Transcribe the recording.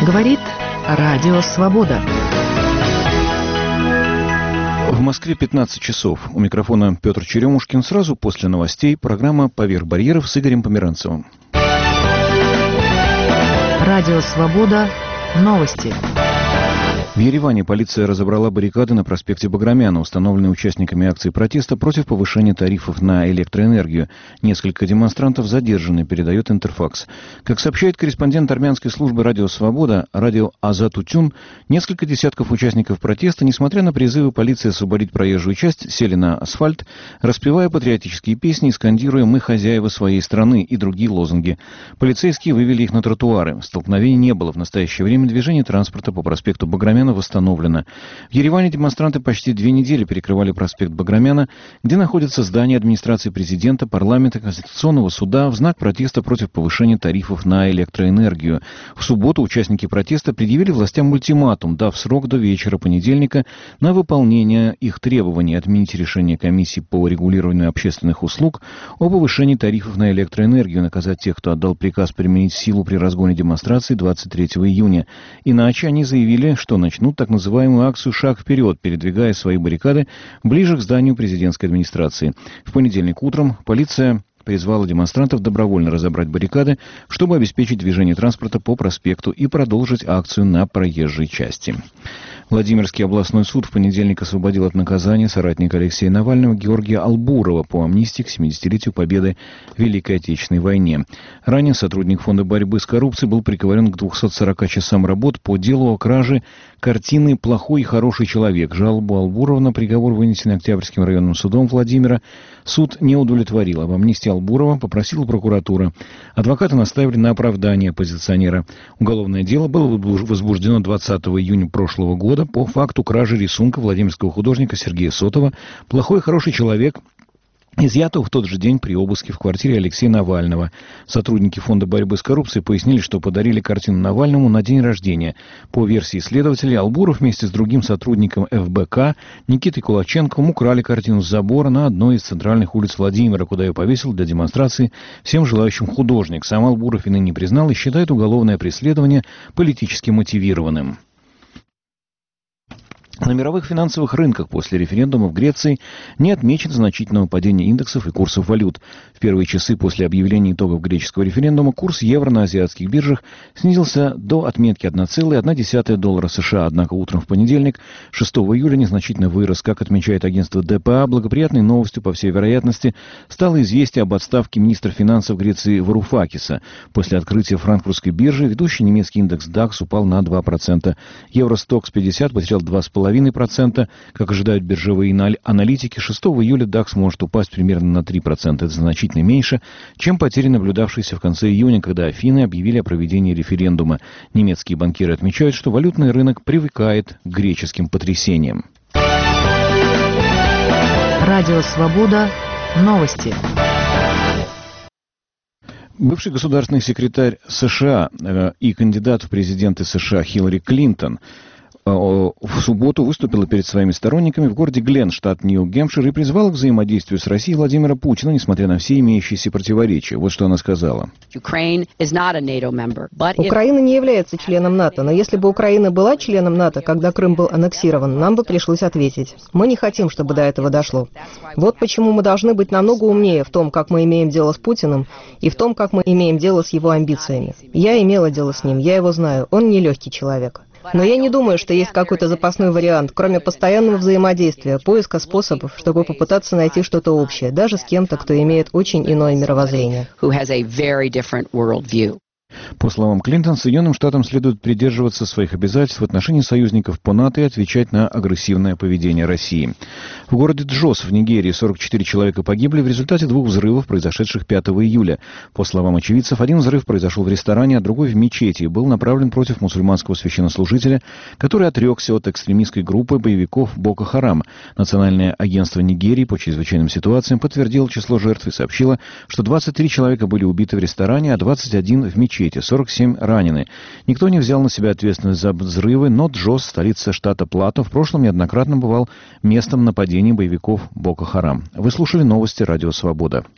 Говорит Радио Свобода. В Москве 15 часов. У микрофона Петр Черемушкин. Сразу после новостей программа «Поверх барьеров» с Игорем Померанцевым. Радио Свобода. Новости. В Ереване полиция разобрала баррикады на проспекте Баграмяна, установленные участниками акции протеста против повышения тарифов на электроэнергию. Несколько демонстрантов задержаны, передает Интерфакс. Как сообщает корреспондент армянской службы «Радио Свобода» радио Азат-Утюн, несколько десятков участников протеста, несмотря на призывы полиции освободить проезжую часть, сели на асфальт, распевая патриотические песни и скандируя «Мы хозяева своей страны» и другие лозунги. Полицейские вывели их на тротуары. Столкновений не было. В настоящее время движение транспорта по проспекту Баграмяна восстановлено. В Ереване демонстранты почти 2 недели перекрывали проспект Баграмяна, где находится здание администрации президента, парламента, Конституционного суда, в знак протеста против повышения тарифов на электроэнергию. В субботу участники протеста предъявили властям ультиматум, дав срок до вечера понедельника на выполнение их требований отменить решение комиссии по регулированию общественных услуг о повышении тарифов на электроэнергию, наказать тех, кто отдал приказ применить силу при разгоне демонстрации 23 июня. Иначе они заявили, что начнут так называемую акцию «Шаг вперед», передвигая свои баррикады ближе к зданию президентской администрации. В понедельник утром полиция призвала демонстрантов добровольно разобрать баррикады, чтобы обеспечить движение транспорта по проспекту и продолжить акцию на проезжей части. Владимирский областной суд в понедельник освободил от наказания соратника Алексея Навального Георгия Албурова по амнистии к 70-летию победы в Великой Отечественной войне. Ранее сотрудник Фонда борьбы с коррупцией был приговорен к 240 часам работ по делу о краже картины «Плохой и хороший человек». Жалобу Албурова на приговор, вынесенный Октябрьским районным судом Владимира, суд не удовлетворил. Об амнистии Албурова попросила прокуратура. Адвокаты наставили на оправдание оппозиционера. Уголовное дело было возбуждено 20 июня прошлого года по факту кражи рисунка владимирского художника Сергея Сотова «Плохой и хороший человек», изъятого в тот же день при обыске в квартире Алексея Навального. Сотрудники Фонда борьбы с коррупцией пояснили, что подарили картину Навальному на день рождения. По версии следователей, Албуров вместе с другим сотрудником ФБК Никитой Кулаченковым украли картину с забора на одной из центральных улиц Владимира, куда ее повесил для демонстрации всем желающим художник. Сам Албуров вины не признал и считает уголовное преследование политически мотивированным. На мировых финансовых рынках после референдума в Греции не отмечено значительного падения индексов и курсов валют. В первые часы после объявления итогов греческого референдума курс евро на азиатских биржах снизился до отметки 1,1 доллара США. Однако утром в понедельник, 6 июля, незначительно вырос. Как отмечает агентство ДПА, благоприятной новостью, по всей вероятности, стало известие об отставке министра финансов Греции Варуфакиса. После открытия франкфуртской биржи ведущий немецкий индекс DAX упал на 2%. Евростокс 50 потерял 2,5%. Как ожидают биржевые аналитики, 6 июля DAX может упасть примерно на 3%. Это значительно меньше, чем потери, наблюдавшиеся в конце июня, когда Афины объявили о проведении референдума. Немецкие банкиры отмечают, что валютный рынок привыкает к греческим потрясениям. Радио Свобода. Новости. Бывший государственный секретарь США и кандидат в президенты США Хиллари Клинтон в субботу выступила перед своими сторонниками в городе Гленн, штат Нью-Гэмпшир, и призвала к взаимодействию с Россией Владимира Путина, несмотря на все имеющиеся противоречия. Вот что она сказала. Украина не является членом НАТО, но если бы Украина была членом НАТО, когда Крым был аннексирован, нам бы пришлось ответить. Мы не хотим, чтобы до этого дошло. Вот почему мы должны быть намного умнее в том, как мы имеем дело с Путиным, и в том, как мы имеем дело с его амбициями. Я имела дело с ним, я его знаю, он не легкий человек. Но я не думаю, что есть какой-то запасной вариант, кроме постоянного взаимодействия, поиска способов, чтобы попытаться найти что-то общее, даже с кем-то, кто имеет очень иное мировоззрение. По словам Клинтон, Соединенным Штатам следует придерживаться своих обязательств в отношении союзников по НАТО и отвечать на агрессивное поведение России. В городе Джос в Нигерии 44 человека погибли в результате 2 взрывов, произошедших 5 июля. По словам очевидцев, один взрыв произошел в ресторане, а другой в мечети и был направлен против мусульманского священнослужителя, который отрекся от экстремистской группы боевиков Боко Харам. Национальное агентство Нигерии по чрезвычайным ситуациям подтвердило число жертв и сообщило, что 23 человека были убиты в ресторане, а 21 в мечети. 47 ранены. Никто не взял на себя ответственность за взрывы, но Джос, столица штата Плато, в прошлом неоднократно бывал местом нападений боевиков Боко Харам. Вы слушали новости Радио Свобода.